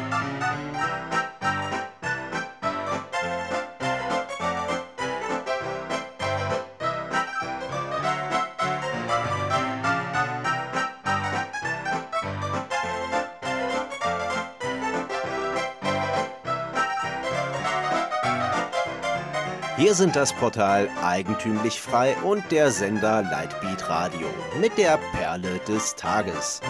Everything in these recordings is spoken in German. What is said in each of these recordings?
Wir sind das Portal Eigentümlich Frei und der Sender Lightbeat Radio mit der Perle des Tages.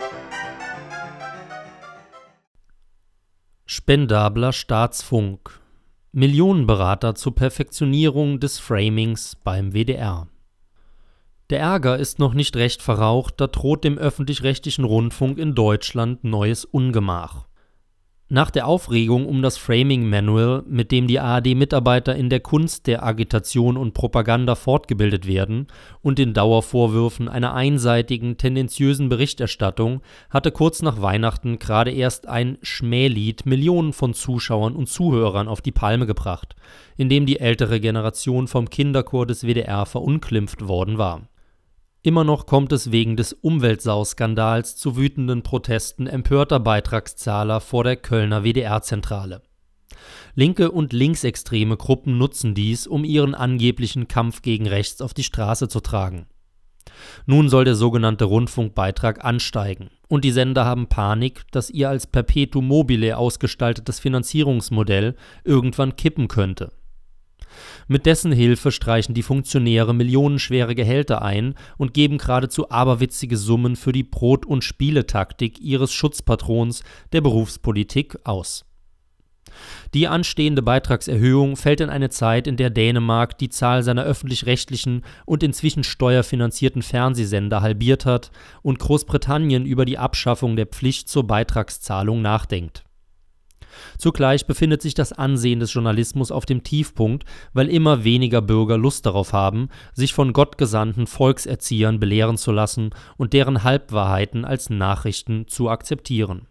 Spendabler Staatsfunk. Millionenberater zur Perfektionierung des Framings beim WDR. Der Ärger ist noch nicht recht verraucht, da droht dem öffentlich-rechtlichen Rundfunk in Deutschland neues Ungemach. Nach der Aufregung um das Framing Manual, mit dem die ARD-Mitarbeiter in der Kunst der Agitation und Propaganda fortgebildet werden, und den Dauervorwürfen einer einseitigen, tendenziösen Berichterstattung, hatte kurz nach Weihnachten gerade erst ein Schmählied Millionen von Zuschauern und Zuhörern auf die Palme gebracht, in dem die ältere Generation vom Kinderchor des WDR verunglimpft worden war. Immer noch kommt es wegen des Umweltsau-Skandals zu wütenden Protesten empörter Beitragszahler vor der Kölner WDR-Zentrale. Linke und linksextreme Gruppen nutzen dies, um ihren angeblichen Kampf gegen rechts auf die Straße zu tragen. Nun soll der sogenannte Rundfunkbeitrag ansteigen, und die Sender haben Panik, dass ihr als Perpetuum mobile ausgestaltetes Finanzierungsmodell irgendwann kippen könnte. Mit dessen Hilfe streichen die Funktionäre millionenschwere Gehälter ein und geben geradezu aberwitzige Summen für die Brot- und Spieletaktik ihres Schutzpatrons der Berufspolitik aus. Die anstehende Beitragserhöhung fällt in eine Zeit, in der Dänemark die Zahl seiner öffentlich-rechtlichen und inzwischen steuerfinanzierten Fernsehsender halbiert hat und Großbritannien über die Abschaffung der Pflicht zur Beitragszahlung nachdenkt. Zugleich befindet sich das Ansehen des Journalismus auf dem Tiefpunkt, weil immer weniger Bürger Lust darauf haben, sich von gottgesandten Volkserziehern belehren zu lassen und deren Halbwahrheiten als Nachrichten zu akzeptieren.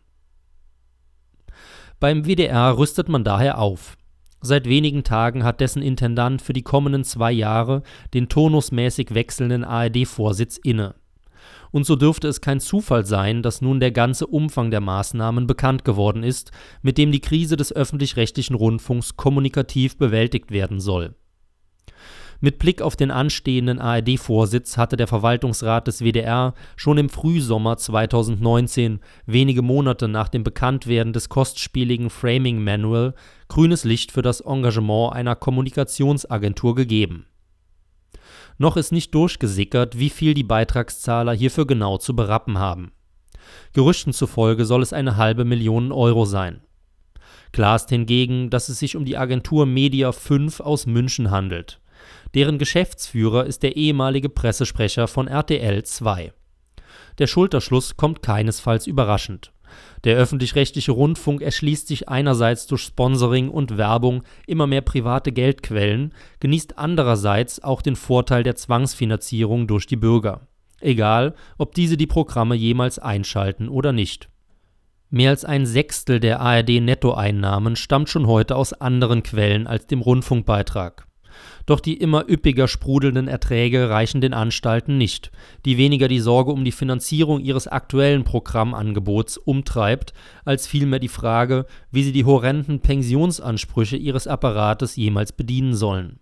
Beim WDR rüstet man daher auf. Seit wenigen Tagen hat dessen Intendant für die kommenden 2 Jahre den turnusmäßig wechselnden ARD-Vorsitz inne. Und so dürfte es kein Zufall sein, dass nun der ganze Umfang der Maßnahmen bekannt geworden ist, mit dem die Krise des öffentlich-rechtlichen Rundfunks kommunikativ bewältigt werden soll. Mit Blick auf den anstehenden ARD-Vorsitz hatte der Verwaltungsrat des WDR schon im Frühsommer 2019, wenige Monate nach dem Bekanntwerden des kostspieligen Framing Manual, grünes Licht für das Engagement einer Kommunikationsagentur gegeben. Noch ist nicht durchgesickert, wie viel die Beitragszahler hierfür genau zu berappen haben. Gerüchten zufolge soll es 500.000 Euro sein. Klar ist hingegen, dass es sich um die Agentur Media 5 aus München handelt. Deren Geschäftsführer ist der ehemalige Pressesprecher von RTL 2. Der Schulterschluss kommt keinesfalls überraschend. Der öffentlich-rechtliche Rundfunk erschließt sich einerseits durch Sponsoring und Werbung immer mehr private Geldquellen, genießt andererseits auch den Vorteil der Zwangsfinanzierung durch die Bürger. Egal, ob diese die Programme jemals einschalten oder nicht. Mehr als 1/6 der ARD-Nettoeinnahmen stammt schon heute aus anderen Quellen als dem Rundfunkbeitrag. Doch die immer üppiger sprudelnden Erträge reichen den Anstalten nicht, die weniger die Sorge um die Finanzierung ihres aktuellen Programmangebots umtreibt, als vielmehr die Frage, wie sie die horrenden Pensionsansprüche ihres Apparates jemals bedienen sollen.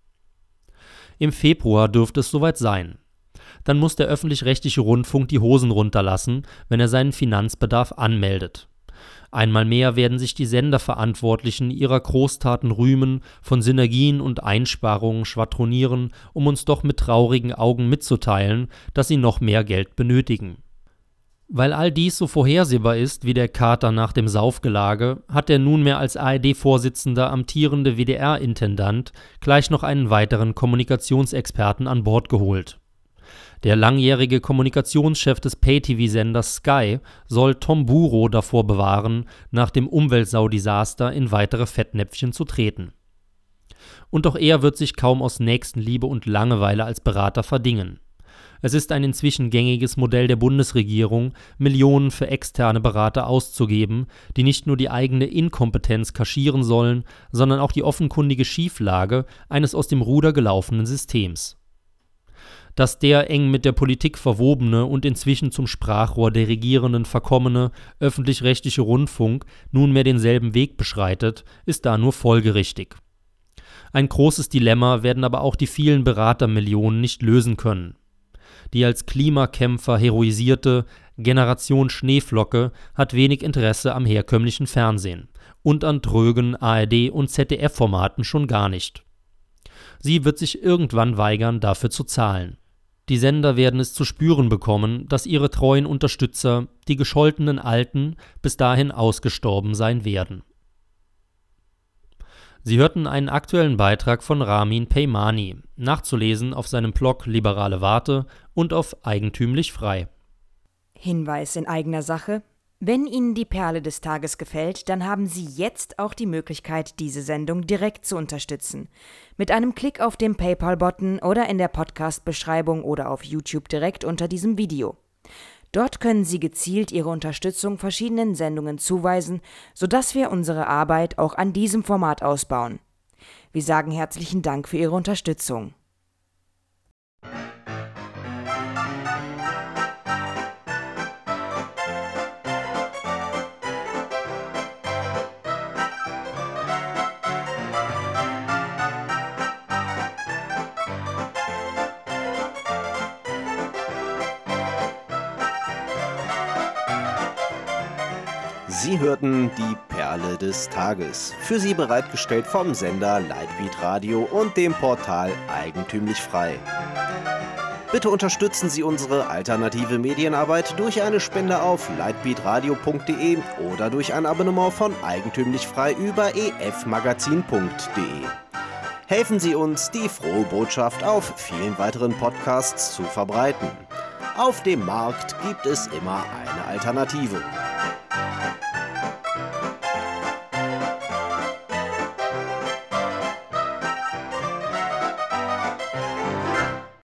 Im Februar dürfte es soweit sein. Dann muss der öffentlich-rechtliche Rundfunk die Hosen runterlassen, wenn er seinen Finanzbedarf anmeldet. Einmal mehr werden sich die Senderverantwortlichen ihrer Großtaten rühmen, von Synergien und Einsparungen schwadronieren, um uns doch mit traurigen Augen mitzuteilen, dass sie noch mehr Geld benötigen. Weil all dies so vorhersehbar ist wie der Kater nach dem Saufgelage, hat der nunmehr als ARD-Vorsitzender amtierende WDR-Intendant gleich noch einen weiteren Kommunikationsexperten an Bord geholt. Der langjährige Kommunikationschef des Pay-TV-Senders Sky soll Tom Buro davor bewahren, nach dem Umweltsau-Desaster in weitere Fettnäpfchen zu treten. Und auch er wird sich kaum aus Nächstenliebe und Langeweile als Berater verdingen. Es ist ein inzwischen gängiges Modell der Bundesregierung, Millionen für externe Berater auszugeben, die nicht nur die eigene Inkompetenz kaschieren sollen, sondern auch die offenkundige Schieflage eines aus dem Ruder gelaufenen Systems. Dass der eng mit der Politik verwobene und inzwischen zum Sprachrohr der Regierenden verkommene öffentlich-rechtliche Rundfunk nunmehr denselben Weg beschreitet, ist da nur folgerichtig. Ein großes Dilemma werden aber auch die vielen Beratermillionen nicht lösen können. Die als Klimakämpfer heroisierte Generation Schneeflocke hat wenig Interesse am herkömmlichen Fernsehen und an drögen ARD- und ZDF-Formaten schon gar nicht. Sie wird sich irgendwann weigern, dafür zu zahlen. Die Sender werden es zu spüren bekommen, dass ihre treuen Unterstützer, die gescholtenen Alten, bis dahin ausgestorben sein werden. Sie hörten einen aktuellen Beitrag von Ramin Peymani, nachzulesen auf seinem Blog Liberale Warte und auf Eigentümlich Frei. Hinweis in eigener Sache: Wenn Ihnen die Perle des Tages gefällt, dann haben Sie jetzt auch die Möglichkeit, diese Sendung direkt zu unterstützen. Mit einem Klick auf den PayPal-Button oder in der Podcast-Beschreibung oder auf YouTube direkt unter diesem Video. Dort können Sie gezielt Ihre Unterstützung verschiedenen Sendungen zuweisen, sodass wir unsere Arbeit auch an diesem Format ausbauen. Wir sagen herzlichen Dank für Ihre Unterstützung. Sie hörten die Perle des Tages. Für Sie bereitgestellt vom Sender Lightbeat Radio und dem Portal Eigentümlich Frei. Bitte unterstützen Sie unsere alternative Medienarbeit durch eine Spende auf lightbeatradio.de oder durch ein Abonnement von Eigentümlich Frei über efmagazin.de. Helfen Sie uns, die frohe Botschaft auf vielen weiteren Podcasts zu verbreiten. Auf dem Markt gibt es immer eine Alternative.